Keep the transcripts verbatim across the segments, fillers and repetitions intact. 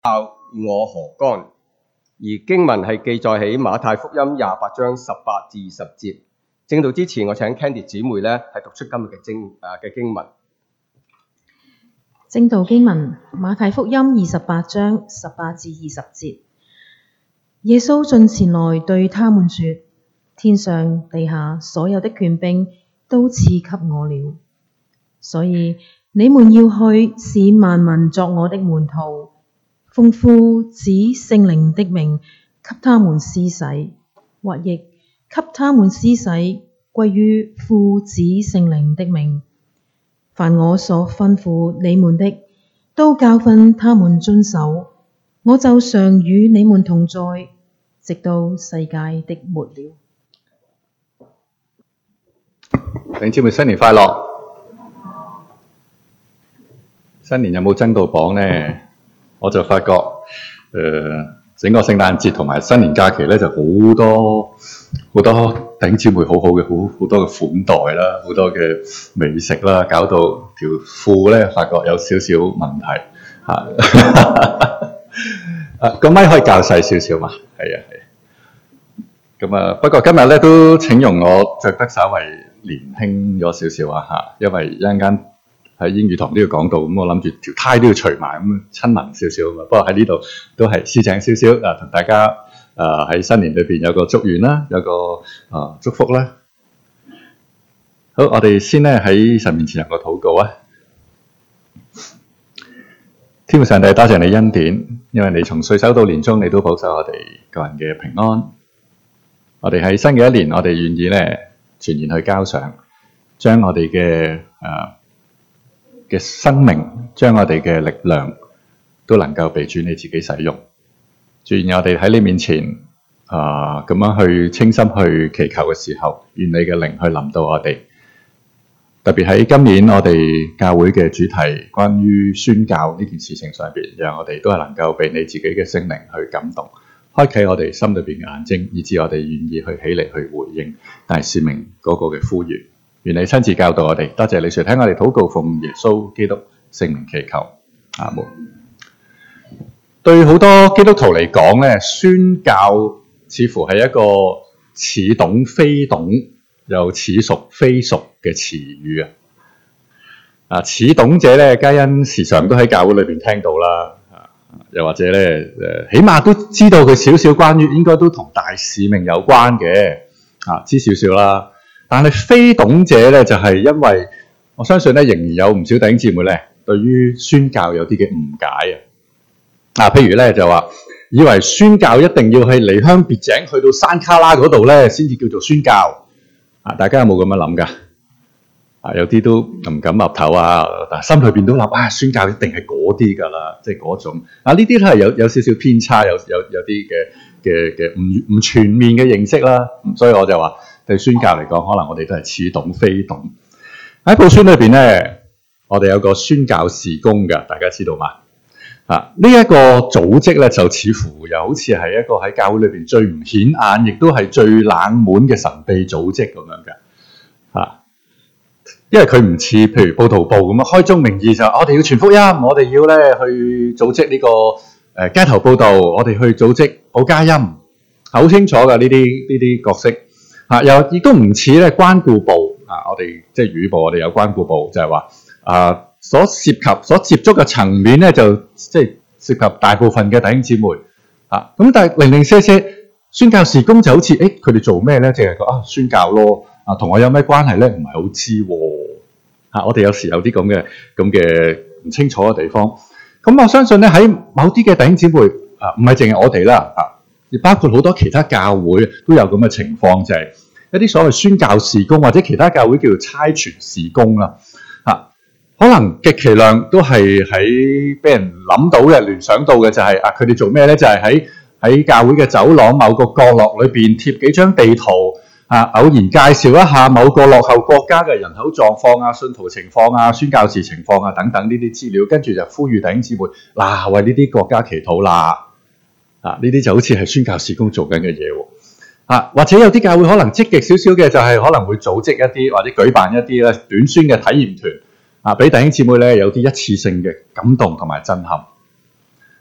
我何干？而經文係記載喺馬太福音廿八章十八至二十節。正道之前，我請 Candy 姊妹咧係讀出今日嘅經誒嘅經文。 正道經文，馬太福音二十八章十八至二十節。耶穌進前來對他們說：天上地下所有的權柄都賜給我了，所以你們要去，使萬民作我的門徒，奉父子聖靈的名給他們施洗，或譯給他們施洗歸於父子聖靈的名。凡我所吩咐你們的，都教訓他們遵守。我就常與你們同在，直到世界的末了。 弟兄姊妹，新年快樂！新年有冇增到榜呢？我就發覺，誒、呃，整個聖誕節同埋新年假期咧，就好多好多弟兄姊妹好好嘅，好好多嘅款待啦，好多嘅美食啦，搞到條褲咧，發覺有少少問題嚇。啊，個咪可以較細少少嘛？係啊，係。咁啊，不過今日咧都請容我着得稍微年輕咗少少啊嚇，因為一陣間喺英語堂都要講到，咁我諗住條呔都要除埋，咁親民少少啊嘛。不過喺呢度都係私請少少啊，同大家啊喺新年裏邊有個祝願啦，有個啊祝福啦。好，我哋先咧喺神面前有個禱告啊。天父上帝，多謝你恩典，因為你從歲首到年終，你都保守我哋個人嘅平安。我哋喺新嘅一年，我哋願意咧全然去交上，將我哋嘅啊嘅生命，將我哋嘅力量，都能夠被主你自己使用。願我哋喺你面前啊咁樣去清心去祈求嘅時候，願你嘅靈去臨到我哋。特別喺今年我哋教會嘅主題，關於宣教呢件事情上邊，讓我哋都係能夠被你自己嘅聖靈去感動，開啟我哋心裏邊嘅眼睛，以致我哋願意去起嚟去回應大使命嗰個嘅呼籲。願你親自教導我哋，多謝你說聽我哋禱告，奉耶穌基督聖名祈求，阿門。對好多基督徒嚟講咧，宣教似乎係一個似懂非懂，又似熟非熟嘅詞語啊！啊，似懂者咧，皆因時常都喺教會裏邊聽到啦，啊，又或者咧，誒，起碼都知道佢少少關於，應該都同大使命有關嘅，啊，知少少啦。但係非懂者咧，就係因為我相信咧，仍然有唔少弟兄姊妹咧，對於宣教有啲嘅誤解啊！啊，譬如咧就話，以為宣教一定要係離鄉別井，去到山卡拉嗰度咧，先至叫做宣教。啊！大家有冇咁樣諗㗎？啊，有啲都唔敢岌頭啊，但係心裏邊都諗啊，宣教一定係嗰啲㗎啦，即係嗰種。啊，呢啲都係有有少少偏差，有有有啲嘅嘅嘅唔唔全面嘅認識啦。所以我就話對宣教嚟講，可能我哋都係似懂非懂。喺報宣裏邊咧，我哋有個宣教事工㗎，大家知道嘛？啊，呢一個組織咧，就似乎又好似係一個喺教會裏邊最唔顯眼，亦都係最冷門嘅神秘組織咁樣嘅，啊，因為佢唔似譬如報道部咁樣開宗明義就我哋要傳福音，我哋要咧去組織呢個誒街頭報道，我哋去組織保家音，好清楚嘅呢啲呢啲角色，啊，又亦都唔似咧關顧部啊，我哋即係語部，我哋有關顧部，就係話啊。所涉及、所接觸嘅層面咧，就即係涉及大部分嘅弟兄姊妹啊。咁但係零零舍舍宣教事工就好似，誒佢哋做咩咧？淨係講啊宣教咯，啊同我有咩關係咧？唔係好知喎。啊，我哋有時有啲咁嘅咁嘅唔清楚嘅地方。咁我相信咧喺某啲嘅弟兄姊妹啊，唔係淨係我哋啦，啊，亦包括好多其他教會都有咁嘅情況，就係一啲所謂宣教事工或者其他教會叫做差傳事工啦。可能極其量都係喺俾人諗到嘅、聯想到嘅就係、是、啊，佢哋做咩咧？就係喺喺教會嘅走廊某個角落裏邊貼幾張地圖啊，偶然介紹一下某個落後國家嘅人口狀況啊、信徒情況啊、宣教士情況啊等等呢啲資料，跟住就呼籲弟兄姊妹嗱、啊、為呢啲國家祈禱啦啊！呢啲就好似係宣教事工做緊嘅嘢喎啊，或者有啲教會可能積極少少嘅，就係可能會組織一啲或者舉辦一啲咧短宣嘅體驗團。啊！俾弟兄姊妹咧有啲一次性嘅感動同埋震撼。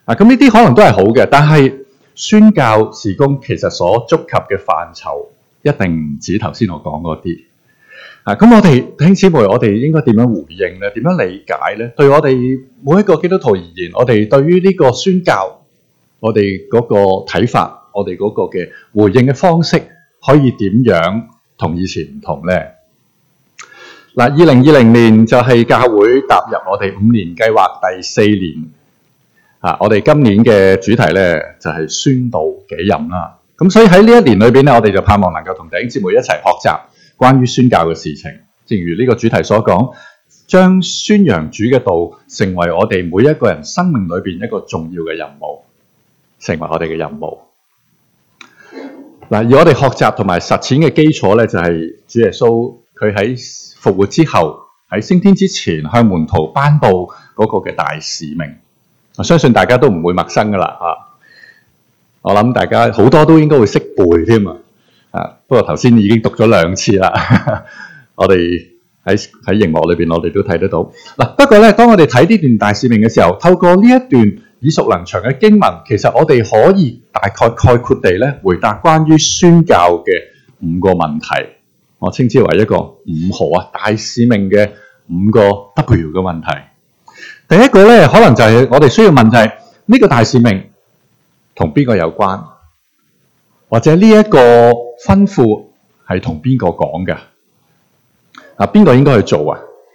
啊，咁呢啲可能都係好嘅，但係宣教事工其實所觸及嘅範疇一定唔止頭先我講嗰啲。啊，咁我哋弟兄姊妹，我哋應該點樣回應咧？點樣理解咧？對我哋每一個基督徒而言，我哋對於呢個宣教，我哋嗰個睇法，我哋嗰個嘅回應嘅方式，可以點樣同以前唔同咧？嗱，二零二零年就係教會踏入我哋五年計劃第四年。啊，我哋今年嘅主題咧就係宣道己任啦。咁所以喺呢一年裏邊咧，我哋就盼望能夠同弟兄姊妹一齊學習關於宣教嘅事情，正如呢個主題所講，將宣揚主嘅道成為我哋每一個人生命裏邊一個重要嘅任務，成為我哋嘅任務。嗱，而我哋學習同埋實踐嘅基礎咧，就係主耶穌佢喺復活之後，喺升天之前向門徒頒布嗰個嘅大使命。我相信大家都唔會陌生噶啦嚇，我諗大家好多都應該會識背添啊！啊，不過頭先已經讀咗兩次啦，我哋喺喺熒幕裏邊，我哋都睇得到。嗱，不過咧，當我哋睇呢段大使命嘅時候，透過呢一段耳熟能詳嘅經文，其實我哋可以大概概括地咧回答關於宣教嘅五個問題，我稱之為一個五何啊大使命嘅五個 W 嘅問題。第一個咧，可能就係我哋需要問就係呢個大使命同邊個有關，或者呢一個吩咐係同邊個講嘅？啊，邊個應該去做啊？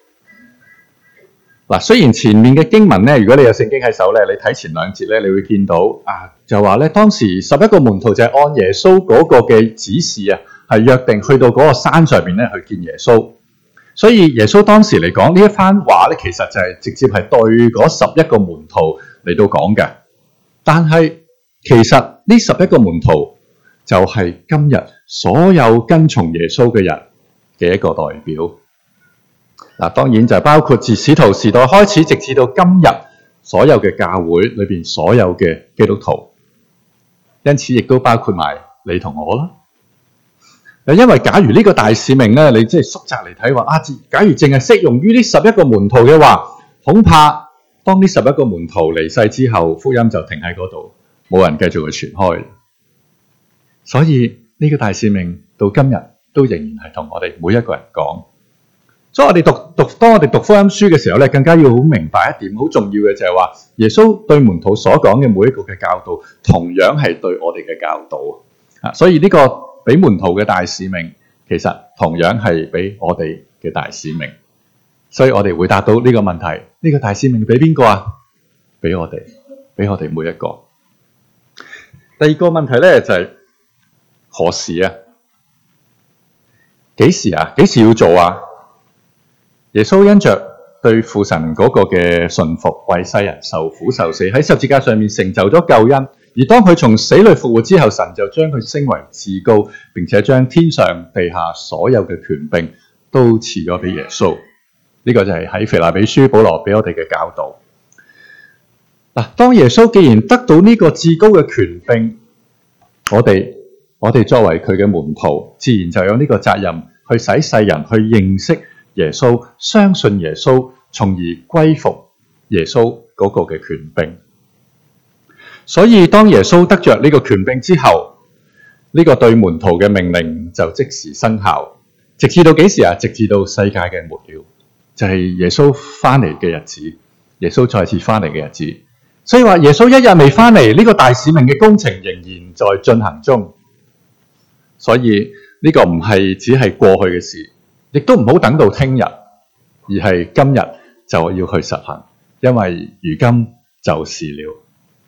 嗱，雖然前面嘅經文咧，如果你有聖經喺手咧，你睇前兩節咧，你會見到啊，就話咧當時十一個門徒就係按耶穌嗰個嘅指示啊，係約定去到嗰個山上邊咧去見耶穌。所以耶穌當時嚟講呢一番話咧，其實就係直接係對嗰十一個門徒嚟到講嘅。但係其實呢十一個門徒就係今日所有跟從耶穌嘅人嘅一個代表。嗱，當然就包括自使徒時代開始，直至到今日所有嘅教會裏邊所有嘅基督徒，因此亦都包括埋你同我啦。因為假如呢個大使命咧，你即係縮窄嚟睇話啊，假如淨係適用於呢十一個門徒嘅話，恐怕當呢十一個門徒離世之後，福音就停喺嗰度，冇人繼續去傳開。所以呢個大使命到今日都仍然係同我哋每一個人講。所以我哋讀讀當我哋讀福音書嘅時候咧，更加要好明白一點，好重要嘅就係話，耶穌對門徒所講嘅每一個嘅教導，同樣係對我哋嘅教導啊。所以呢個俾門徒嘅大使命，其實同樣係俾我哋嘅大使命。所以我哋回答到呢個問題，呢個大使命俾邊個啊？俾我哋，俾我哋每一個。第二個問題咧就係何時啊？幾時啊？幾時要做啊？耶穌因着對父神嗰個嘅順服，為世人受苦受死，喺十字架上面成就咗救恩。而當佢從死裏復活之後，神就將佢升為至高，並且將天上地下所有嘅權柄都賜咗俾耶穌。呢、這個就係喺腓立比書保羅俾我哋嘅教導。嗱，當耶穌既然得到呢個至高嘅權柄，我哋我哋作為佢嘅門徒，自然就有呢個責任去使世人去認識耶穌，相信耶穌，從而歸服耶穌嗰個嘅權柄。所以當耶穌得着呢個權柄之後，呢、這個對門徒嘅命令就即時生效，直至到幾時啊？直至到世界嘅末了，就係、是、耶穌翻嚟嘅日子，耶穌再次翻嚟嘅日子。所以話耶穌一日未翻嚟，呢、這個大使命嘅工程仍然在進行中。所以呢、這個唔係只係過去嘅事，亦都唔好等到聽日，而係今日就要去實行，因為如今就是了。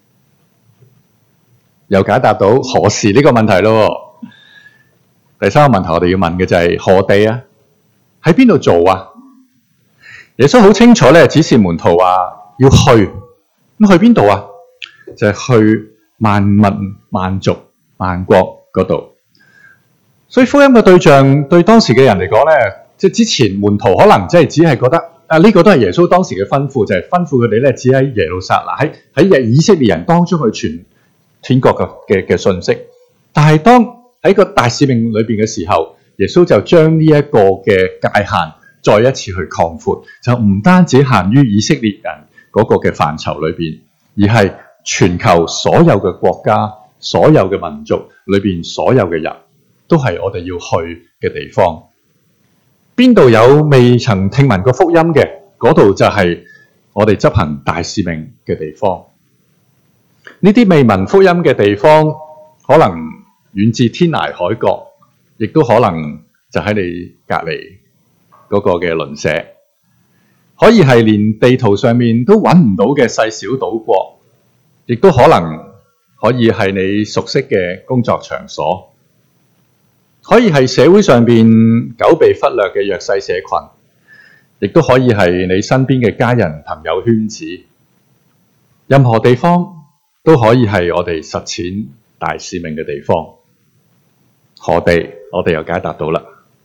又解答到何時呢個問題咯。第三個問題我哋要問嘅就係何地啊？喺邊度做啊？耶穌好清楚咧，指示門徒話要去。咁去邊度啊？就係、是、去萬民、萬族、萬國嗰度。所以福音嘅對象對當時嘅人嚟講咧，即係之前門徒可能即係只係覺得啊，呢、這個都係耶穌當時嘅吩咐，就係、是、吩咐佢哋咧，只喺耶路撒冷喺喺以色列人當中去傳天國嘅嘅嘅信息。但係當喺個大使命裏邊嘅時候，耶穌就將呢一個嘅界限再一次去擴闊，就唔單止限於以色列人嗰個嘅範疇裏邊，而係全球所有嘅國家、所有嘅民族裏邊所有嘅人，都係我哋要去嘅地方。邊度有未曾聽聞過福音嘅，嗰度就係我哋執行大使命嘅地方。呢啲未聞福音嘅地方，可能遠至天涯海角，亦都可能就喺你隔離嗰個嘅鄰舍，可以係連地圖上面都揾唔到嘅細小島國，亦都可能可以係你熟悉嘅工作場所，可以係社會上邊久被忽略嘅弱勢社群，亦都可以係你身邊嘅家人朋友圈子。任何地方都可以係我哋實踐大使命嘅地方。何地？我哋又解答到啦。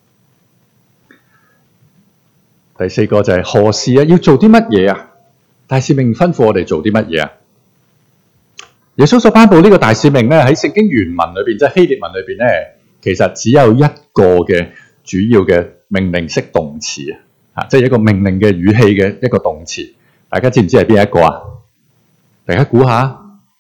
第四個就係何事啊？要做啲乜嘢啊？大使命吩咐我哋做啲乜嘢啊？耶穌所頒布呢個大使命咧，喺聖經原文裏邊，即係希臘文裏邊咧，其實只有一個嘅主要嘅命令式動詞啊，即係一個命令嘅語氣嘅一個動詞。大家知唔知係邊一個啊？大家估下。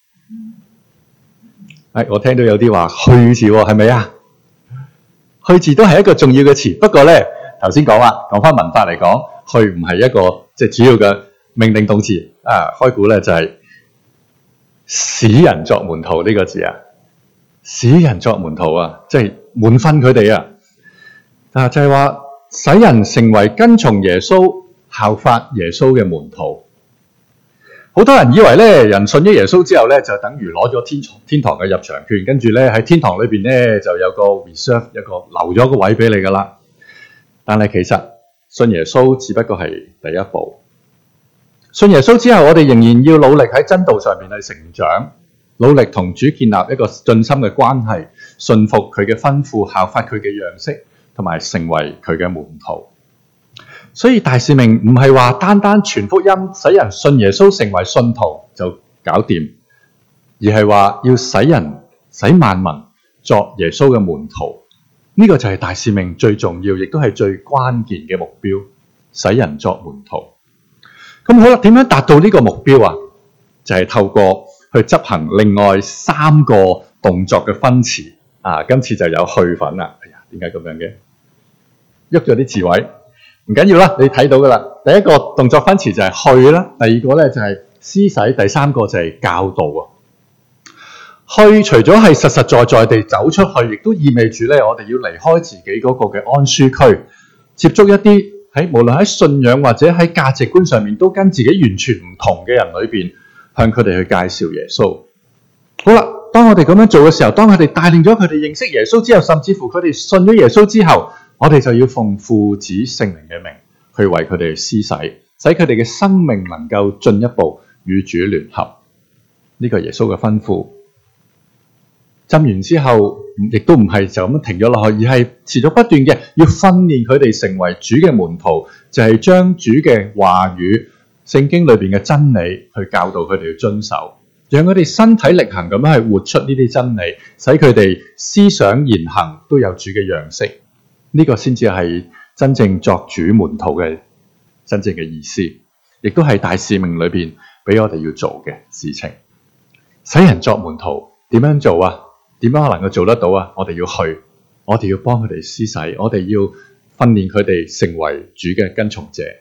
哎，我聽到有啲話去字喎，係咪啊？去字都係一個重要嘅詞，不過咧頭先講啦，講翻文法嚟講，去唔係一個即係主要嘅命令動詞啊。開估咧就係、是。使人作門徒呢個字啊，使人作門徒啊，即係滿分佢哋啊，啊就係話使人成為跟從耶穌、效法耶穌嘅門徒。好多人以為咧，人信咗耶穌之後咧，就等於攞咗天天堂嘅入場券，跟住咧喺天堂裏邊咧就有個 reserve， 有個留咗個位俾你噶啦。但係其實信耶穌只不過係第一步。信耶穌之後，我哋仍然要努力喺真道上面去成長，努力同主建立一個盡心嘅關係，順服佢嘅吩咐，效法佢嘅樣式，同埋成為佢嘅門徒。所以大使命唔係話單單傳福音，使人信耶穌成為信徒就搞掂，而係話要使人使萬民作耶穌嘅門徒。呢、這個就係大使命最重要，亦都係最關鍵嘅目標，使人作門徒。咁好啦，點樣達到呢個目標啊？就係、是、透過去執行另外三個動作嘅分詞啊！今次就有去份啦。哎呀，點解咁樣嘅？喐咗啲字位，唔緊要啦，你睇到噶啦。第一個動作分詞就係去啦，第二個咧就係施洗，第三個就係教導啊。去除咗係實實在在地走出去，亦都意味住咧，我哋要離開自己嗰個嘅安舒區，接觸一啲喺無論喺信仰或者喺價值觀上面都跟自己完全唔同嘅人裏邊，向佢哋去介紹耶穌。好啦，當我哋咁樣做嘅時候，當佢哋帶領咗佢哋認識耶穌之後，甚至乎佢哋信咗耶穌之後，我哋就要奉父子聖靈嘅名去為佢哋施洗，使佢哋嘅生命能夠進一步與主聯合。呢個耶穌嘅吩咐。浸完之後，亦都唔係就咁停咗落去，而係持續不斷嘅要訓練佢哋成為主嘅門徒，就係、是、將主嘅話語、聖經裏邊嘅真理去教導佢哋去遵守，讓佢哋身體力行咁樣去活出呢啲真理，使佢哋思想言行都有主嘅樣式。呢、這個先至係真正作主門徒嘅真正嘅意思，亦都係大使命裏邊俾我哋要做嘅事情。使人作門徒點樣做啊？點樣能夠做得到啊？我哋要去，我哋要幫佢哋施洗，我哋要訓練佢哋成為主嘅跟從者。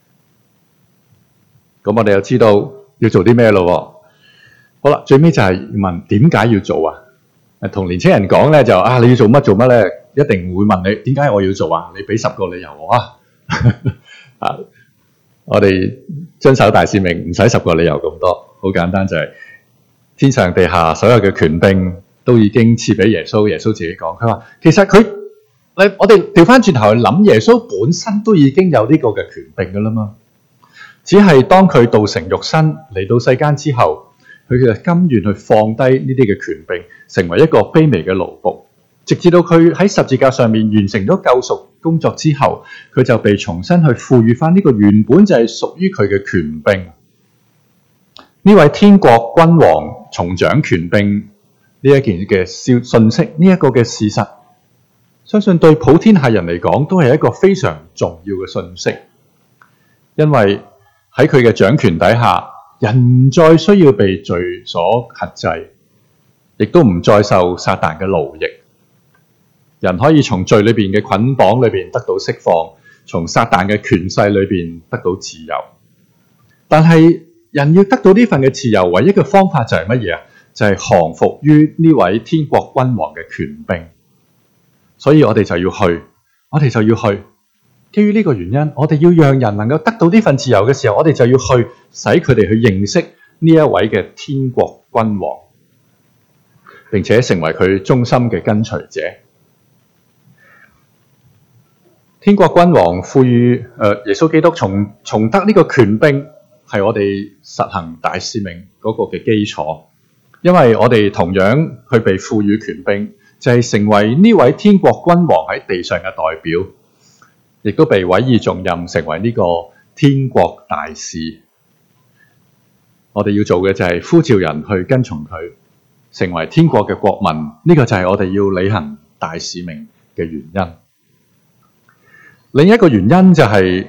咁我哋又知道要做啲咩咯？好啦，最尾就係問點解要做啊？同年青人講咧就啊，你要做乜做乜咧，一定會問你點解我要做啊？你俾十個理由我啊！啊，我哋遵守大使命唔使十個理由咁多，好簡單就係、是、天上地下所有嘅權柄都已經賜俾耶穌。耶穌自己講，佢話其實佢，你我哋調翻轉頭去諗，耶穌本身都已經有呢個嘅權柄噶啦嘛。只係當佢道成肉身嚟到世間之後，佢就甘願去放低呢啲嘅權柄，成為一個卑微嘅奴僕，直至到佢喺十字架上面完成咗救贖工作之後，佢就被重新去賦予翻呢個原本就係屬於佢嘅權柄。呢位天國君王重掌權柄呢一件嘅消信息，呢一個嘅事實，相信對普天下人嚟講都係一個非常重要嘅信息。因為喺佢嘅掌權底下， 人唔再需要被罪所轄制，亦都唔再受撒旦嘅奴役。人可以從罪裏邊嘅捆綁裏邊得到釋放，從撒旦嘅權勢裏邊得到自由。但係人要得到呢份嘅自由，唯一嘅方法就係乜嘢啊？就係降服於呢位天國君王嘅權柄。所以我哋就要去，我哋就要去。基於呢個原因，我哋要讓人能夠得到呢份自由嘅時候，我哋就要去使佢哋去認識呢一位嘅天國君王，並且成為佢忠心嘅跟隨者。天國君王賦予誒耶穌基督從從得呢個權柄，係我哋實行大使命嗰個嘅基礎。因為我哋同樣去被賦予權柄，就係成為呢位天國君王喺地上嘅代表，亦都被委以重任，成為呢個天國大使。我哋要做嘅就係呼召人去跟從佢，成為天國嘅國民。呢個就係我哋要履行大使命嘅原因。另一個原因就係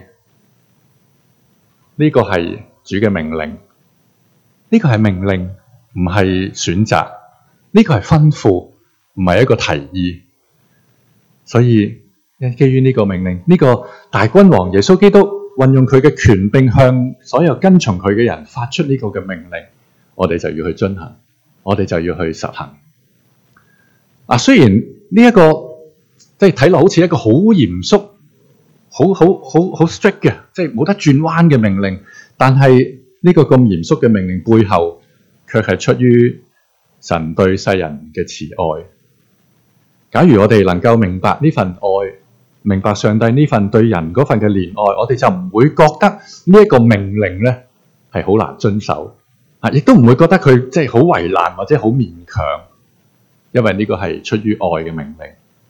呢個係主嘅命令，呢個係命令，唔係選擇，呢個係吩咐，唔係一個提議。所以基於呢個命令，呢個大君王耶穌基督運用佢嘅權柄向所有跟從佢嘅人發出呢個嘅命令，我哋就要去遵行，我哋就要去實行。啊，雖然呢一個即係睇落好似一個好嚴肅、好好好好 strict 嘅，即係冇得轉彎嘅命令，但係呢個咁嚴肅嘅命令背後，卻係出於神對世人嘅慈愛。假如我哋能夠明白呢份愛，明白上帝呢份對人嗰份嘅憐愛，我哋就唔會覺得呢一個命令咧係好難遵守，啊，亦都唔會覺得佢即係好為難或者好勉強，因為呢個係出於愛嘅命令。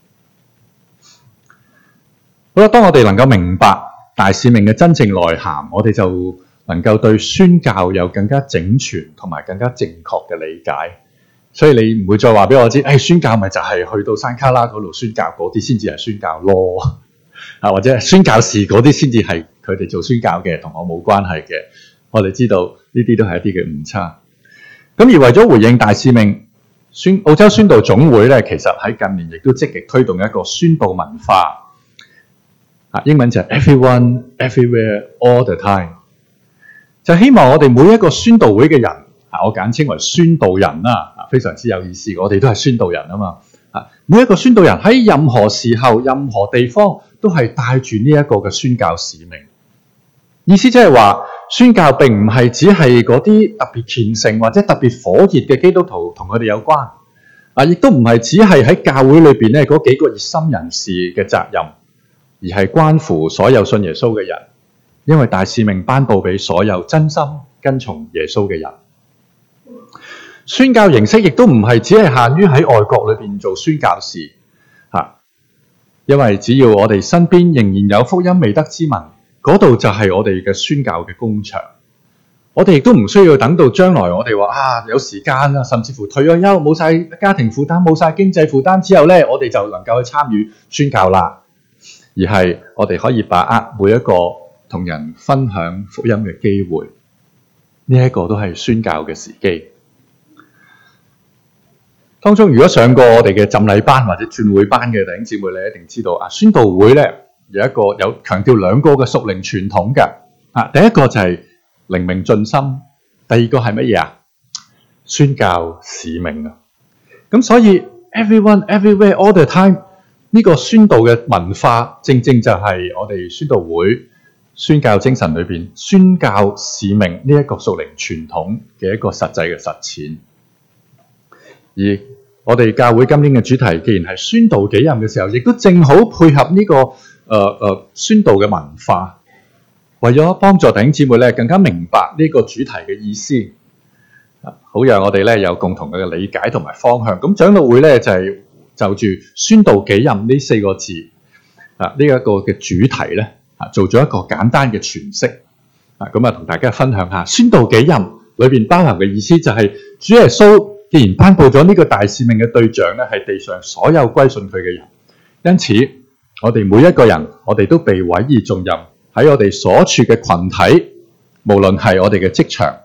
好啦，當我哋能夠明白大使命嘅真正內涵，我哋就能夠對宣教有更加整全同埋更加正確嘅理解。所以你唔會再話俾我知，誒、哎、宣教咪就係去到山卡拉嗰度宣教，嗰啲先至係宣教咯，啊，或者宣教士嗰啲先至係佢哋做宣教嘅，同我冇關係嘅。我哋知道呢啲都係一啲嘅誤差。咁而為咗回應大使命，宣澳洲宣道總會咧，其實喺近年亦都積極推動一個宣道文化，啊，英文就係 everyone, everywhere, all the time， 就希望我哋每一個宣道會嘅人，啊，我簡稱為宣道人啦，啊，非常之有意思。我哋都係宣道人啊嘛，啊，每一個宣道人喺任何時候、任何地方都係帶住呢一個嘅宣教使命。意思即係話，宣教並唔係只係嗰啲特別虔誠或者特別火熱嘅基督徒同佢哋有關，啊，亦都唔係只係喺教會裏邊咧嗰幾個熱心人士嘅責任，而係關乎所有信耶穌嘅人，因為大使命頒布俾所有真心跟從耶穌嘅人。宣教形式亦都唔係只係限於喺外國裏邊做宣教士，吓，因為只要我哋身邊仍然有福音未得之民，嗰度就係我哋嘅宣教嘅工場。我哋亦都唔需要等到將來我哋話啊有時間啦，甚至乎退咗休冇晒家庭負擔冇晒經濟負擔之後咧，我哋就能夠去參與宣教啦。而係我哋可以把握每一個同人分享福音嘅機會，呢、這、一個都係宣教嘅時機。當中如果上過我哋嘅浸禮班或者轉會班嘅弟兄姊妹，你一定知道啊，宣道會咧有一個有強調兩個嘅屬靈傳統嘅啊，第一個就係靈命進心，第二個係乜嘢啊？宣教使命啊！咁所以 everyone, everywhere, all the time 呢個宣道嘅文化，正正就係我哋宣道會宣教精神裏邊宣教使命呢一個屬靈傳統嘅一個實際嘅實踐。而我哋教會今年嘅主題，既然係宣道己任嘅時候，亦都正好配合呢、這個誒誒、呃呃、宣道嘅文化，為咗幫助弟兄姊妹咧更加明白呢個主題嘅意思，好讓我哋咧有共同嘅理解同埋方向。咁長老會咧就係、是、就住宣道己任呢四個字啊呢一、這個嘅主題咧啊做咗一個簡單嘅詮釋啊，咁啊同大家分享下宣道己任裏邊包含嘅意思，就係主耶穌既然頒布咗呢個大使命嘅對象咧，係地上所有歸信佢嘅人，因此我哋每一個人，我哋都被委以重任喺我哋所處嘅群體，無論係我哋嘅職場、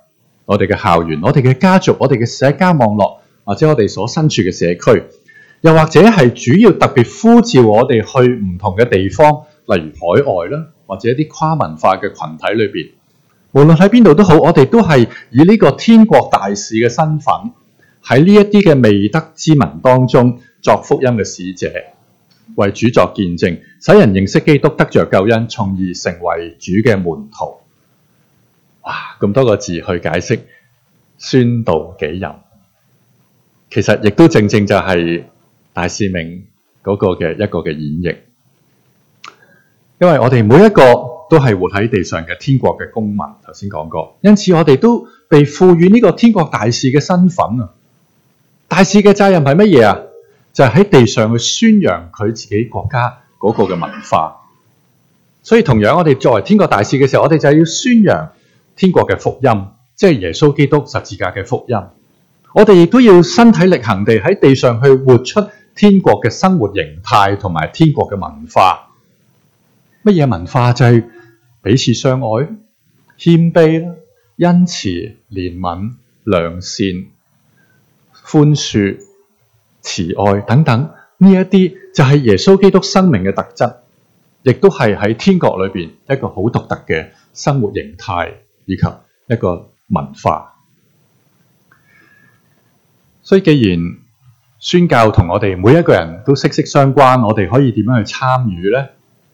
我哋嘅校園、我哋嘅家族、我哋嘅社交網絡，或者我哋所身處嘅社區，又或者係主要特別呼召我哋去唔同嘅地方，例如海外啦，或者一啲跨文化嘅群體裏邊，無論喺邊度都好，我哋都係以呢個天國大使嘅身份，喺呢一啲嘅未得之民當中作福音嘅使者，為主作見證，使人認識基督，得着救恩，從而成為主嘅門徒。哇！咁多個字去解釋宣道己任，其實亦都正正就係大使命嗰個嘅一個嘅演繹。因為我哋每一個都係活喺地上嘅天國嘅公民，頭先講過，因此我哋都被賦予呢個天國大使嘅身份啊！大使嘅責任係乜嘢啊？就係喺地上去宣揚佢自己國家嗰個嘅文化。所以同樣我哋作為天國大使嘅時候，我哋就係要宣揚天國嘅福音，即係耶穌基督十字架嘅福音。我哋亦都要身體力行地喺地上去活出天國嘅生活形態同埋天國嘅文化。乜嘢文化？就係彼此相愛、謙卑、恩慈、憐憫、良善、寬恕、慈愛等等，呢一啲就係耶穌基督生命嘅特質，亦都係喺天國裏邊一個好獨特嘅生活形態以及一個文化。所以既然宣教同我哋每一個人都息息相關，我哋可以點樣去參與呢？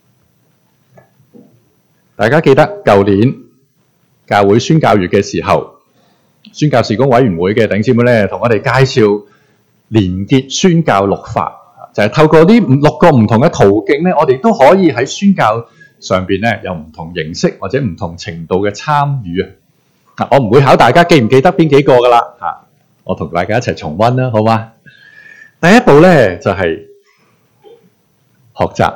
大家記得舊年教會宣教月嘅時候，宣教事工委員會嘅弟兄姊妹咧，同我哋介紹連結宣教六法，就係、是、透過呢六個唔同嘅途徑咧，我哋都可以喺宣教上邊咧有唔同形式或者唔同程度嘅參與啊！我唔會考大家記唔記得邊幾個噶啦嚇，我同大家一齊重溫啦，好嗎？第一步咧就係、是、學習。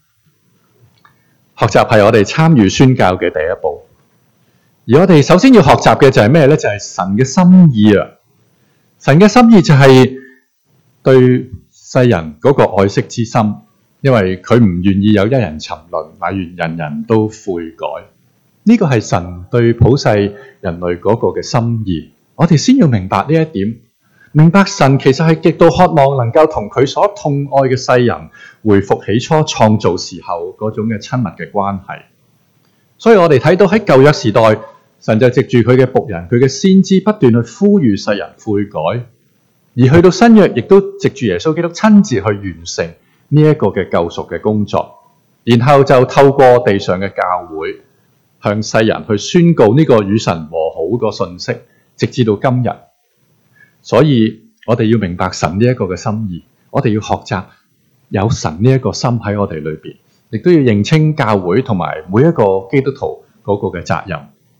學習係我哋參與宣教嘅第一步，而我哋首先要學習嘅就係咩呢？就係、是、神嘅心意啊！神嘅心意就係對世人嗰個愛惜之心，因為佢唔願意有一人沉淪，乃願人人都悔改。呢、這個係神對普世人類嗰個嘅心意。我哋先要明白呢一點，明白神其實係極度渴望能夠同佢所痛愛嘅世人回復起初創造時候嗰種嘅親密嘅關係。所以我哋睇到喺舊約時代，神就藉住佢嘅僕人、佢嘅先知不斷去呼籲世人悔改，而去到新約亦都藉住耶穌基督親自去完成呢一個嘅救贖嘅工作，然後就透過地上嘅教會向世人去宣告呢個與神和好個信息，直至到今日。所以我哋要明白神呢一個嘅心意，我哋要學習有神呢一個心喺我哋裏邊，亦都要認清教會同埋每一個基督徒嗰個嘅責任。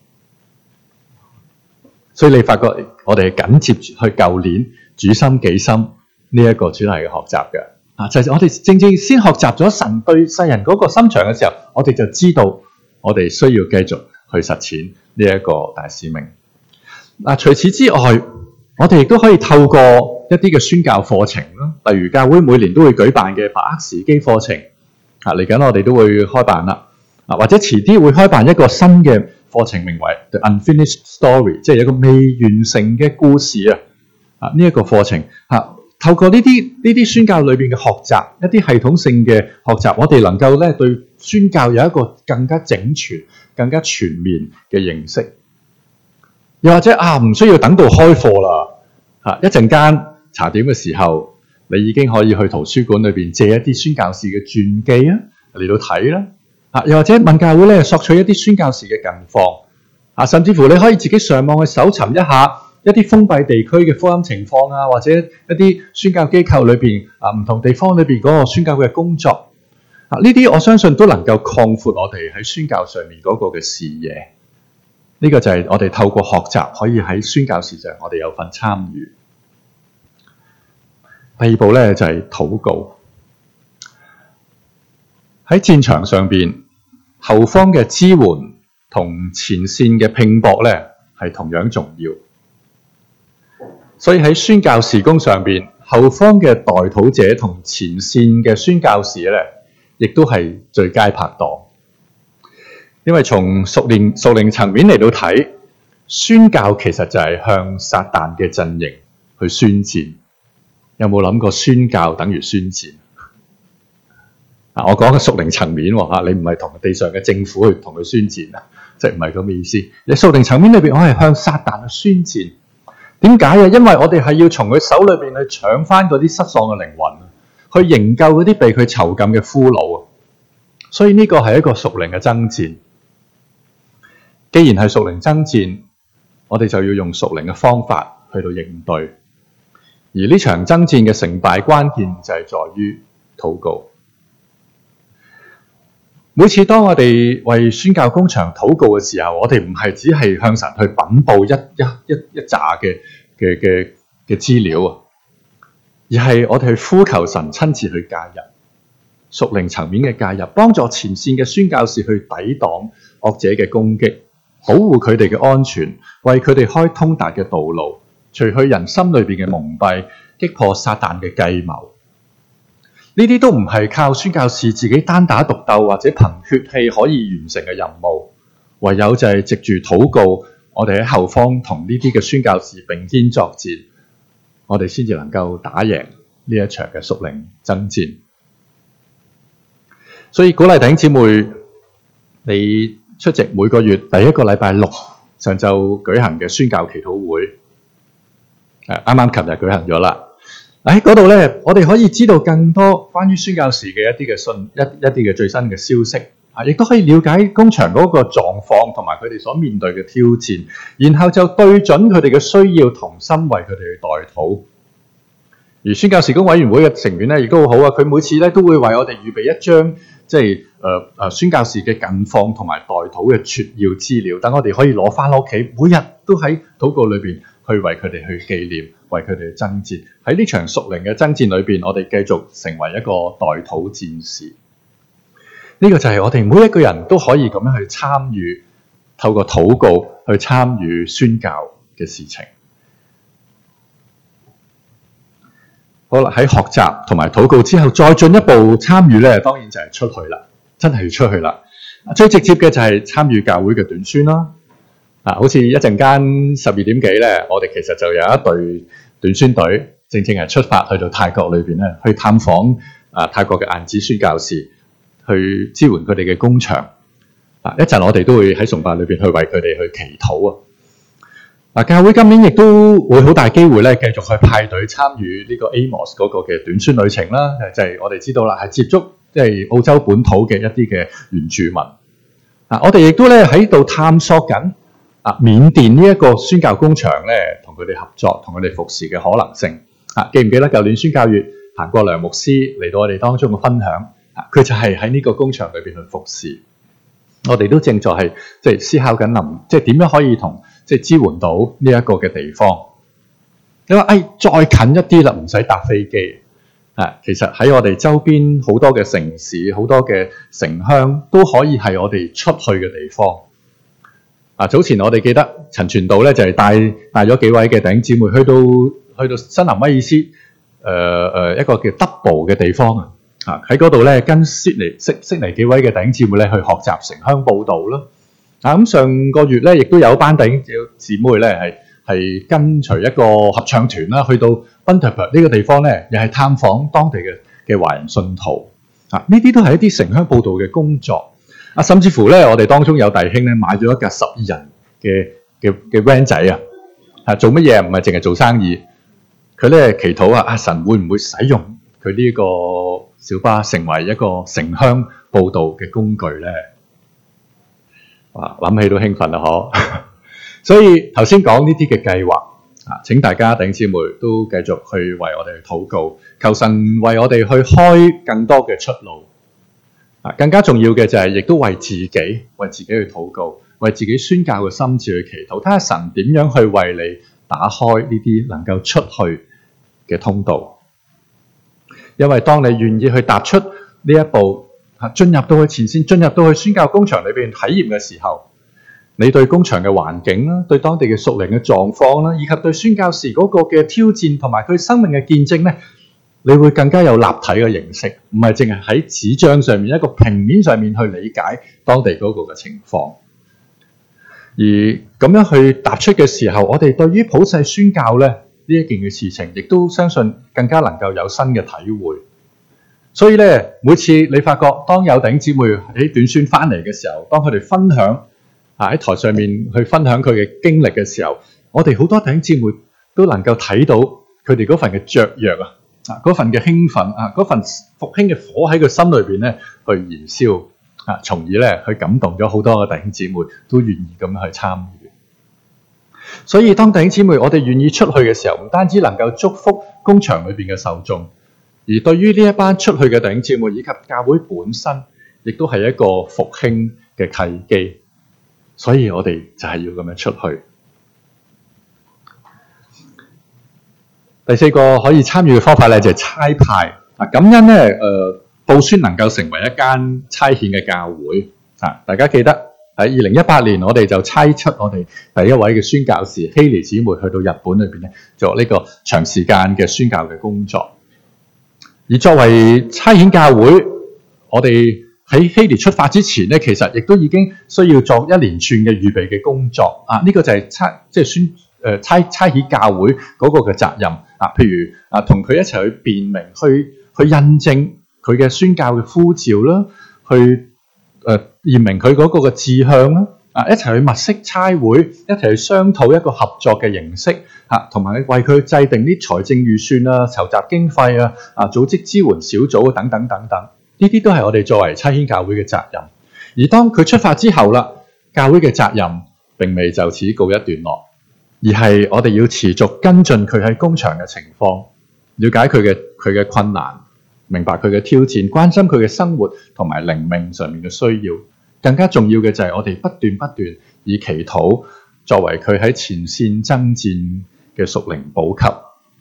所以你發覺我哋係緊接住去舊年主心己心呢一個主題嘅學習嘅啊，就係、是、我哋正正先學習咗神對世人嗰個心腸嘅時候，我哋就知道我哋需要繼續去實踐呢一個大使命。嗱、啊，除此之外，我哋亦都可以透過一啲嘅宣教課程啦，例如教會每年都會舉辦嘅把握時機課程啊，嚟緊我哋都會開辦啦啊，或者遲啲會開辦一個新嘅課程，名為 The Unfinished Story， 即係一個未完成嘅故事啊啊！呢、這、一個課程啊，透過呢啲呢啲宣教裏邊嘅學習，一啲系統性嘅學習，我哋能夠咧對宣教有一個更加整全、更加全面嘅認識。又或者啊，唔需要等到開課啦，嚇一陣間茶點嘅時候，你已經可以去圖書館裏邊借一啲宣教士嘅傳記啊嚟到睇啦，嚇又或者問教會咧索取一啲宣教士嘅近況，啊甚至乎你可以自己上網去搜尋一下一啲封閉地區嘅福音情況啊，或者一啲宣教機構裏邊啊唔同地方裏邊嗰個宣教嘅工作，啊呢啲我相信都能夠擴闊我哋喺宣教上面嗰個嘅視野。呢個就係我哋透過學習可以喺宣教事上我哋有份參與。第二步咧就係禱告。喺戰場上邊，後方嘅支援同前線嘅拼搏咧係同樣重要。所以喺宣教事工上邊，後方嘅代禱者同前線嘅宣教士咧，亦都係最佳拍檔。因為從屬靈屬靈層面嚟到睇， 宣教其實就係向撒旦嘅陣營去宣戰。有冇諗過宣教等於宣戰？啊，我講嘅屬靈層面喎，你唔係同地上嘅政府去同佢宣戰啊，即係唔係咁嘅意思。喺屬靈層面裏邊，我係向撒旦去宣戰。點解啊？因為我哋係要從佢手裏邊去搶翻嗰啲失喪嘅靈魂，去營救嗰啲被佢囚禁嘅俘虜啊。所以呢個係一個屬靈嘅爭戰。既然係屬靈爭戰，我哋就要用屬靈嘅方法去到應對。而呢場爭戰嘅成敗關鍵就係在於禱告。每次當我哋為宣教工場禱告嘅時候，我哋唔係只係向神去稟報一一一一紮嘅嘅嘅嘅資料啊，而係我哋去呼求神親自去介入，屬靈層面嘅介入，幫助前線嘅宣教士去抵擋惡者嘅攻擊，保護佢哋嘅安全，為佢哋開通達嘅道路，除去人心裏邊嘅蒙蔽，擊破撒旦嘅計謀。呢啲都唔係靠宣教士自己單打獨鬥或者憑血氣可以完成嘅任務，唯有就係藉住禱告，我哋喺後方同呢啲嘅宣教士並肩作戰，我哋先至能夠打贏呢一場嘅屬靈爭戰。所以鼓勵弟兄姊妹，你出席每個月第一個禮拜六上晝舉行嘅宣教祈禱會，誒啱啱琴日舉行咗啦。喺嗰度咧，我哋可以知道更多關於宣教士嘅一啲嘅信一一啲嘅最新嘅消息，啊，亦都可以了解工場嗰個狀況同埋佢哋所面對嘅挑戰，然後就對準佢哋嘅需要，同心為佢哋去代禱。而宣教事工委員會嘅成員咧，亦都好好啊，佢每次咧都會為我哋預備一張即係誒誒宣教士嘅近況同埋代禱嘅撮要資料，等我哋可以攞翻屋企，每日都喺禱告裏邊去為佢哋去紀念，為佢哋去爭戰。喺呢場屬靈嘅爭戰裏邊，我哋繼續成為一個代禱戰士。呢個就係我哋每一個人都可以咁樣去參與，透過禱告去參與宣教嘅事情。好啦，喺學習同埋禱告之後，再進一步參與咧，當然就係出去啦，真係要出去啦。最直接嘅就係參與教會嘅短宣啦。啊，好似一陣間十二點幾咧，我哋其實就有一隊短宣隊，正正係出發去到泰國裏邊咧，去探訪啊泰國嘅晏子宣教士，去支援佢哋嘅工場。啊，一陣我哋都會喺崇拜裏邊去為佢哋去祈禱啊。嗱，教會今年亦都會好大機會咧，繼續去派隊參與呢個 Amos 嗰個嘅短宣旅程啦。就係、是、我哋知道啦，係接觸即係澳洲本土嘅一啲嘅原住民。啊，我哋亦都咧喺度探索緊啊，緬甸呢一個宣教工場咧，同佢哋合作，同佢哋服侍嘅可能性。啊，記唔記得舊年宣教月行過梁牧師嚟到我哋當中嘅分享？啊，佢就係喺呢個工場裏邊去服侍。我哋都正在係即係思考緊諗，即係點樣可以同即係支援到呢一個嘅地方。你話誒、哎、再近一啲啦，唔使搭飛機啊。其實喺我哋周邊好多嘅城市，好多嘅城鄉都可以係我哋出去嘅地方。啊，早前我哋記得陳傳道咧就係、是、帶帶咗幾位嘅弟兄姊妹去到去到新南威爾斯誒誒、呃、一個叫 Double 嘅地方啊。啊！喺嗰度咧，跟悉尼、悉悉尼幾位嘅弟兄姊妹咧去學習城鄉佈道啦。啊，咁上個月咧，亦都有班弟兄姊妹咧係係跟隨一個合唱團啦，去到 Bundaberg 呢個地方咧，又係探訪當地嘅嘅華人信徒。啊，呢啲都係一啲城鄉佈道嘅工作。啊，甚至乎咧，我哋當中有弟兄咧買咗一架十二人嘅嘅嘅 van 仔啊！啊，做乜嘢？唔係淨係做生意。佢咧祈禱啊，阿神會唔會使用佢呢個小巴成為一個城鄉佈道嘅工具咧？哇，諗起都興奮啦，嗬！所以頭先講呢啲嘅計劃啊，請大家弟兄姊妹都繼續去為我哋去禱告，求神為我哋去開更多嘅出路。啊，更加重要嘅就係亦都為自己為自己去禱告，為自己宣教嘅心志去祈禱，睇下神點樣去為你打開呢啲能夠出去嘅通道。因為當你願意去踏出呢一步，進入到去前線，進入到去宣教工場裏邊體驗嘅時候，你對工場嘅環境啦，對當地嘅屬靈嘅狀況啦，以及對宣教士嗰個嘅挑戰同埋佢生命嘅見證咧，你會更加有立體嘅認識，唔係淨係喺紙張上面一個平面上面去理解當地嗰個嘅情況。 而咁樣去踏出嘅時候，我哋對於普世宣教咧呢一件嘅事情，亦都相信更加能夠有新嘅體會。所以咧，每次你發覺當有弟兄姊妹喺短宣翻嚟嘅時候，當佢哋分享啊喺台上面去分享佢嘅經歷嘅時候，我哋好多弟兄姊妹都能夠睇到佢哋嗰份嘅雀躍啊，啊嗰份嘅興奮啊，嗰份復興嘅火喺佢心裏邊咧去燃燒啊，從而咧去感動咗好多嘅弟兄姊妹都願意咁樣去參與。所以當弟兄姊妹我哋願意出去嘅時候，唔單止能夠祝福工場裏邊嘅受眾，而對於呢一班出去嘅弟兄姊妹以及教會本身，亦都係一個復興嘅契機。所以我哋就係要咁樣出去。第四個可以參與嘅方法咧，就係差派。啊，感恩咧，誒、呃，布宣能夠成為一間差遣嘅教會。啊，大家記得喺二零一八年，我哋就差出我哋第一位嘅宣教士希尼姊妹去到日本裏邊咧，做呢個長時間嘅宣教嘅工作。而作為差遣教會，我哋喺希尼出發之前咧，其實亦都已經需要做一連串嘅預備嘅工作。啊，呢、這個就係差即係宣誒差差遣教會嗰個嘅責任。啊，譬如啊，同佢一齊去辨明、去去印證佢嘅宣教嘅呼召啦，去誒、呃、驗明佢嗰個嘅志向啦。啊，一齊去物色差會，一齊去商討一個合作嘅形式。嚇，同埋為佢制定啲財政預算啊、籌集經費啊、啊組織支援小組等等等等，呢啲都係我哋作為差遣教會嘅責任。而當佢出發之後啦，教會嘅責任並未就此告一段落，而係我哋要持續跟進佢喺工場嘅情況，了解佢嘅佢嘅困難，明白佢嘅挑戰，關心佢嘅生活同埋靈命上面嘅需要。更加重要嘅就係我哋不斷不斷以祈禱作為佢喺前線爭戰嘅屬靈補給。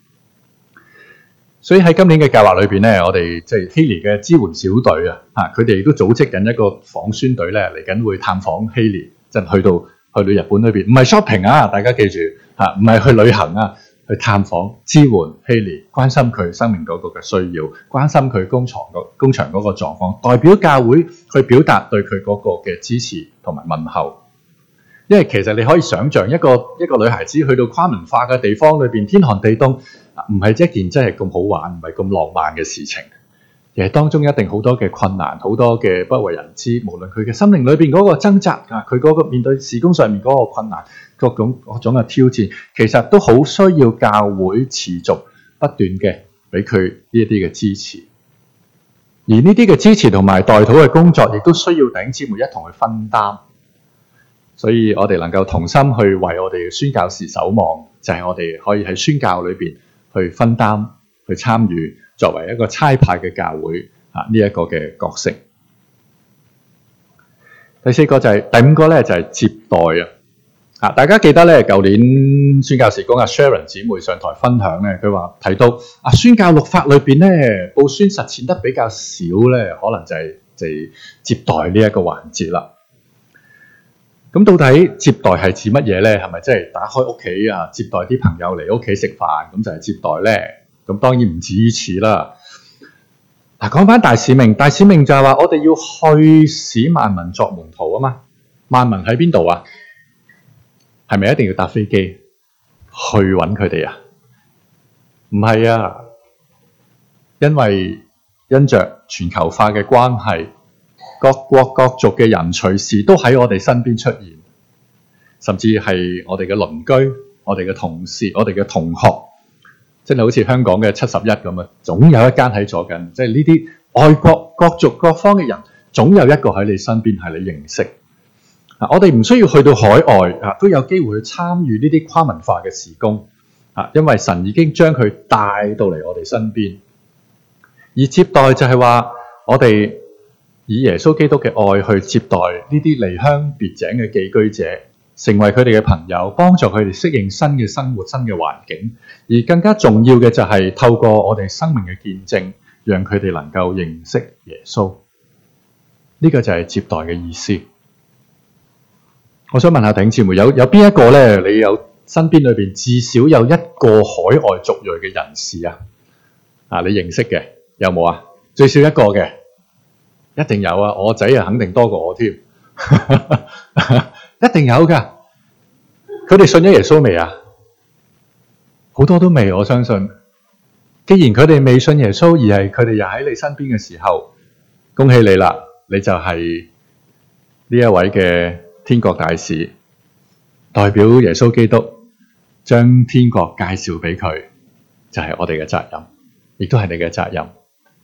所以喺今年嘅計劃裏邊咧，我哋即係希尼嘅支援小隊啊，嚇佢哋亦都組織緊一個訪宣隊咧，嚟緊會探訪希尼，就去到去到日本裏邊，唔係 shopping 啊，大家記住嚇，唔係去旅行啊，去探訪支援希尼，關心佢生命嗰個嘅需要，關心佢工廠個工場嗰個狀況，代表教會去表達對佢嗰個嘅支持同埋問候。因為其實你可以想像一個一個女孩子去到跨文化嘅地方裏邊，天寒地凍，唔係一件真係咁好玩，唔係咁浪漫嘅事情。而係當中一定好多嘅困難，好多嘅不為人知。無論佢嘅心靈裏邊嗰個掙扎啊，佢嗰個面對事工上面嗰個困難，各種各種嘅挑戰，其實都好需要教會持續不斷嘅俾佢呢一啲嘅支持。而呢啲嘅支持同埋代禱嘅工作，亦都需要弟兄姊妹一同去分擔。所以我哋能夠同心去為我哋嘅宣教士守望，就係、是、我哋可以喺宣教裏邊去分擔、去參與，作為一個差派嘅教會啊呢一個嘅角色。第四個就係、是、第五個咧，就係、是、接待啊！啊，大家記得咧，舊年宣教士講阿 Sharon 姊妹上台分享咧，佢話提到啊，宣教律法裏邊咧，布宣實踐得比較少咧，可能就係、是、就係、是、接待呢一個環節啦。咁到底接待係指乜嘢咧？係咪即係打開屋企啊，接待啲朋友嚟屋企食飯，咁就係接待咧？咁當然唔止於此啦。嗱，講翻大使命，大使命就係話我哋要去使萬民作門徒啊嘛。萬民喺邊度啊？係咪一定要搭飛機去揾佢哋啊？唔係啊，因為因着全球化嘅關係，各國各族嘅人隨時都喺我哋身邊出現，甚至係我哋嘅鄰居、我哋嘅同事、我哋嘅同學，真係好似香港嘅七十一咁啊，總有一間喺左近。即係呢啲外國各族各方嘅人，總有一個喺你身邊係你認識。啊，我哋唔需要去到海外啊，都有機會去參與呢啲跨文化嘅事工啊，因為神已經將佢帶到嚟我哋身邊。而接待就係話我哋以耶穌基督嘅愛去接待呢啲離鄉別井嘅寄居者，成為佢哋嘅朋友，幫助佢哋適應新嘅生活、新嘅環境。而更加重要嘅就係透過我哋生命嘅見證，讓佢哋能夠認識耶穌。呢個就係接待嘅意思。我想問下弟兄姊妹，有有邊一個咧？你有身邊裏邊至少有一個海外族裔嘅人士啊？啊，你認識嘅有冇啊？最少一個嘅。一定有啊！我仔啊，肯定多過我添，一定有噶。 佢哋信咗耶穌未啊？好多都未，我相信。既然佢哋未信耶穌，而係佢哋又喺你身邊嘅時候，恭喜你啦！你就係呢一位嘅天國大使，代表耶穌基督將天國介紹俾佢，就係我哋嘅責任，亦都係你嘅責任。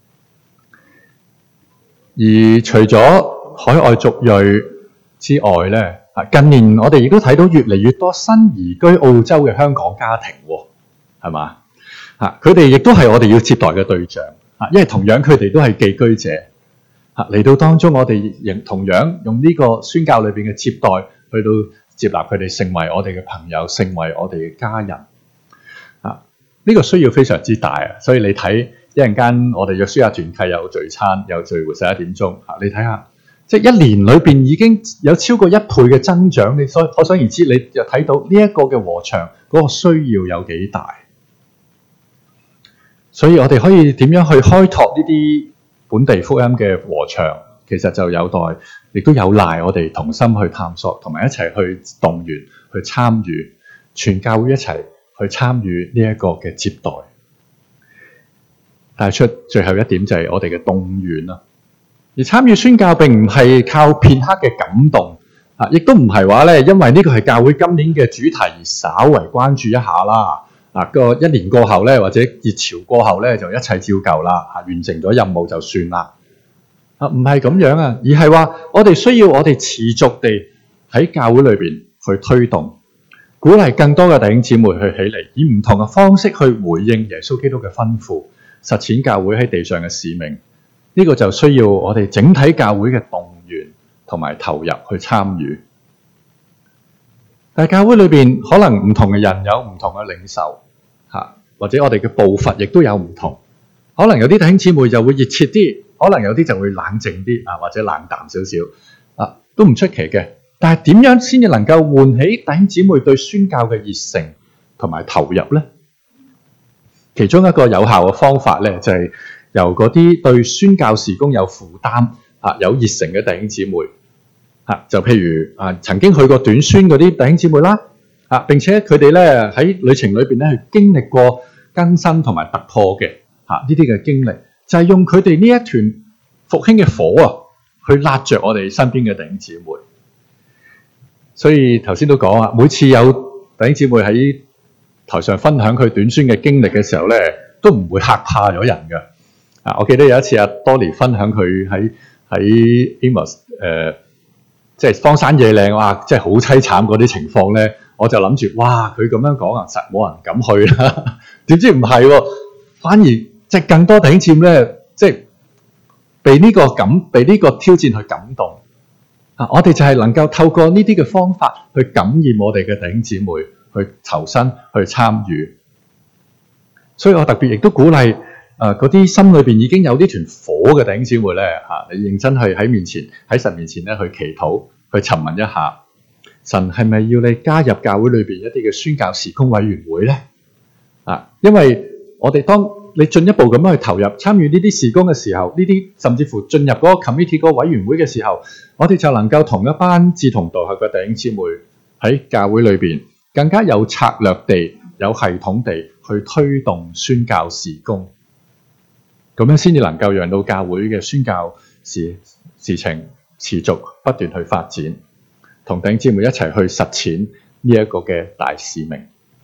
而除咗海外族裔之外咧，近年我哋亦都睇到越嚟越多新移居澳洲嘅香港家庭，係嘛？嚇，佢哋亦都係我哋要接待嘅對象，嚇，因為同樣佢哋都係寄居者，嚇，嚟到當中，我哋亦同樣用呢個宣教裏邊嘅接待，去到接納佢哋成為我哋嘅朋友，成為我哋嘅家人。啊，呢個需要非常之大啊！所以你睇一陣間，我哋約書亞團契有聚餐，有聚會十一點鐘，嚇，你睇下，即係一年裏邊已經有超過一倍嘅增長，你所可想而知，你就睇到呢一個嘅禾場嗰個需要有幾大。所以我哋可以點樣去開拓呢啲本地福音嘅禾場，其實就有待，亦都有賴我哋同心去探索，同埋一齊去動員、去參與，全教會一齊去參與呢一個嘅接待。帶出最後一點就係我哋嘅動員啦。而參與宣教並唔係靠片刻嘅感動啊，亦都唔係話咧，因為呢個係教會今年嘅主題而稍為關注一下啦。啊，個一年過後咧，或者熱潮過後咧，就一切照舊啦，啊，完成咗任務就算啦。啊，唔係咁樣啊，而係話我哋需要我哋持續地喺教會裏邊去推動，鼓勵更多嘅弟兄姊妹去起嚟，以唔同嘅方式去回應耶穌基督嘅吩咐，實踐教會喺地上嘅使命。呢個就需要我哋整體教會嘅動員同埋投入去參與。但係教會裏邊可能唔同嘅人有唔同嘅領受，嚇，或者我哋嘅步伐亦都有唔同。可能有啲弟兄姊妹就會熱切啲，可能有啲就會冷靜啲啊，或者冷淡少少啊，都唔出奇嘅。但係點樣先至能夠喚起弟兄姊妹對宣教嘅熱誠同埋投入呢？其中一個有效嘅方法咧，就係由嗰啲對宣教事工有負擔啊、有熱誠嘅弟兄姊妹。啊，就譬如啊，曾經去過短宣嗰啲弟兄姊妹啦，啊，並且佢哋咧喺旅程裏邊咧去經歷過更新同埋突破嘅，嚇呢啲嘅經歷，就係、是、用佢哋呢一團復興嘅火啊，去拉着我哋身邊嘅弟兄姊妹。所以頭先都講啊，每次有弟兄姊妹喺台上分享佢短宣嘅經歷嘅時候咧，都唔會嚇怕咗人㗎。啊，我記得有一次阿多尼分享佢喺喺 Amos 誒。即係荒山野嶺，哇！即係好凄慘嗰啲情況咧，我就諗住，哇！佢咁樣講啊，實冇人敢去啦。點知唔係喎，反而即係更多弟兄姊妹咧，即係被呢個感，被呢個挑戰去感動啊！我哋就係能夠透過呢啲嘅方法去感染我哋嘅弟兄姊妹，去投身去參與。所以我特別亦都鼓勵誒嗰啲心裏邊已經有呢團火嘅弟兄姊妹咧，嚇你認真去喺面前喺神面前咧去祈禱，去詢問一下神係咪要你加入教會裏邊一啲嘅宣教事工委員會咧？啊，因為我哋當你進一步咁樣去投入參與呢啲事工嘅時候，呢啲甚至乎進入嗰個 committee 嗰個委員會嘅時候，我哋就能夠同一班志同道合嘅弟兄姊妹喺教會裏邊更加有策略地、有系統地去推動宣教事工。咁樣先至能夠讓到教會嘅宣教事事情持續不斷去發展，同弟兄姊妹一齊去實踐呢一個嘅大使命。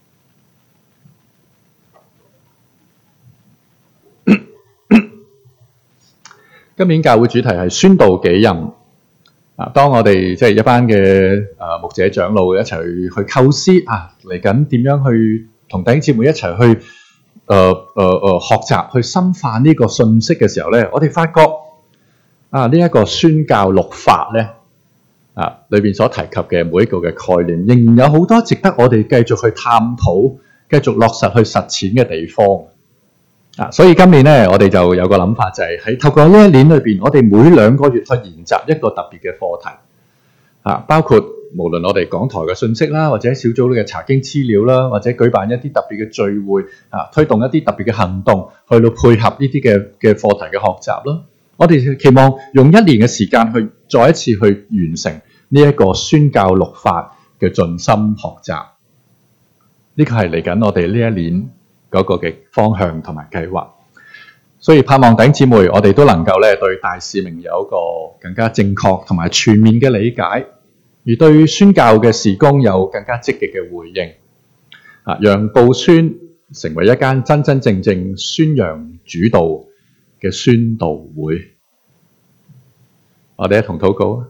今年教會主題係宣道己任。啊，當我哋即係一班嘅誒牧者長老一齊去去構思啊，嚟緊點樣去同弟兄姊妹一齊去。誒誒誒，學習去深化呢個信息嘅時候咧，我哋發覺啊，呢、這、一個宣教律法咧啊，裏邊所提及嘅每一個嘅概念，仍然有好多值得我哋繼續去探討、繼續落實去實踐嘅地方啊。所以今年咧，我哋就有個諗法，就係喺透過呢一年裏邊，我哋每兩個月去研習一個特別嘅課題啊，包括。無論我哋講台嘅信息啦，或者小組嘅查經資料啦，或者舉辦一啲特別嘅聚會啊，推動一啲特別嘅行動，去到配合呢啲嘅嘅課題嘅學習啦。我哋期望用一年嘅時間去再一次去完成呢一個宣教律法嘅盡心學習。呢個係嚟緊我哋呢一年嗰個嘅方向同埋計劃。所以盼望弟兄姊妹，我哋都能夠咧對大使命有一個更加正確同埋全面嘅理解，而對宣教嘅事工有更加積極嘅回應。啊，讓報宣成為一間真真正正宣揚主道嘅宣道會。我哋一同禱告。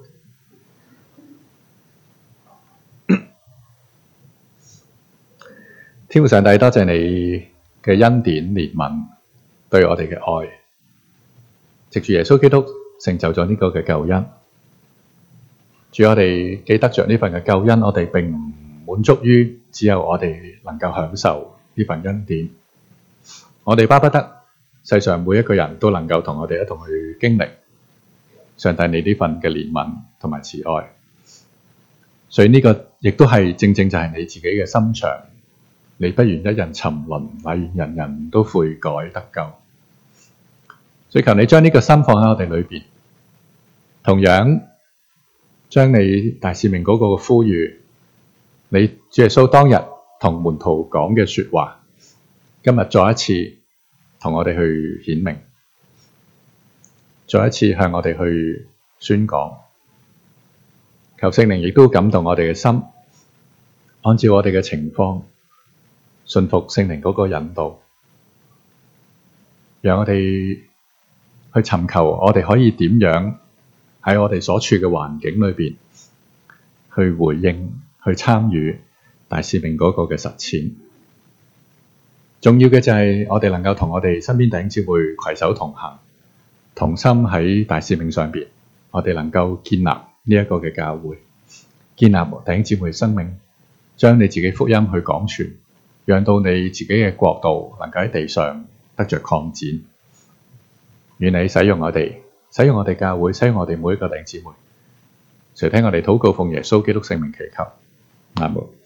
天父上帝，多謝你嘅恩典憐憫對我哋嘅愛，藉住耶穌基督成就咗呢個嘅救恩。主，我哋記得着呢份嘅救恩，我哋並唔滿足於只有我哋能夠享受呢份恩典，我哋巴不得世上每一個人都能夠同我哋一同去經歷上帝你呢份嘅憐憫同埋慈愛。所以呢個亦都係正正就係你自己嘅心腸，你不願一人沉淪，乃願人人都悔改得救。所以求你將呢個心放喺我哋裏邊，同樣將你大使命嗰個呼籲，你主耶穌當日同門徒講嘅說話，今日再一次同我哋去顯明，再一次向我哋去宣講。求聖靈亦都感動我哋嘅心，按照我哋嘅情況，順服聖靈嗰個引導，讓我哋去尋求我哋可以點樣喺我哋所處嘅環境裏邊去回應、去參與大使命嗰個嘅實踐。重要嘅就係我哋能夠同我哋身邊弟兄姊妹攜手同行，同心喺大使命上邊，我哋能夠建立呢一個嘅教會，建立弟兄姊妹生命，將你自己福音去講傳，讓到你自己嘅國度能夠喺地上得着擴展。願你使用我哋，使用我哋教會，使用我哋每一個弟兄姊妹。垂聽我哋禱告，奉耶穌基督聖名祈求，阿門。